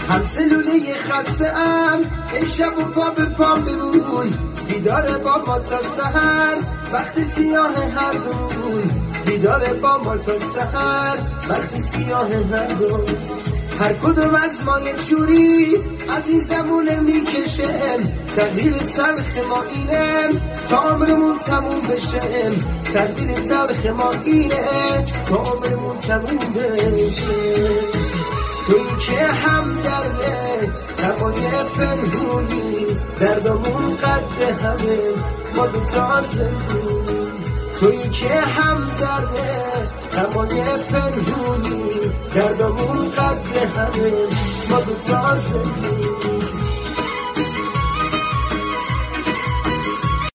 هم سلوله خسته ام امشب و پا به پا بمون بیدار با ما تا سحر وقت سیاه هر روز بیدار با ما تا سحر وقت سیاه هر روز هر کدوم از ما یه جوری از این زمونه میکشم تقدیر تلخ ما اینه تا عمرمون تموم بشه تقدیر تلخ ما اینه تا عمرمون تموم بشه توی که هم درده همای پنهونی دردمون قد همه ما دوتا زندون توی که هم درده همای پنهونی دردمون قد همه ما دوتا زندون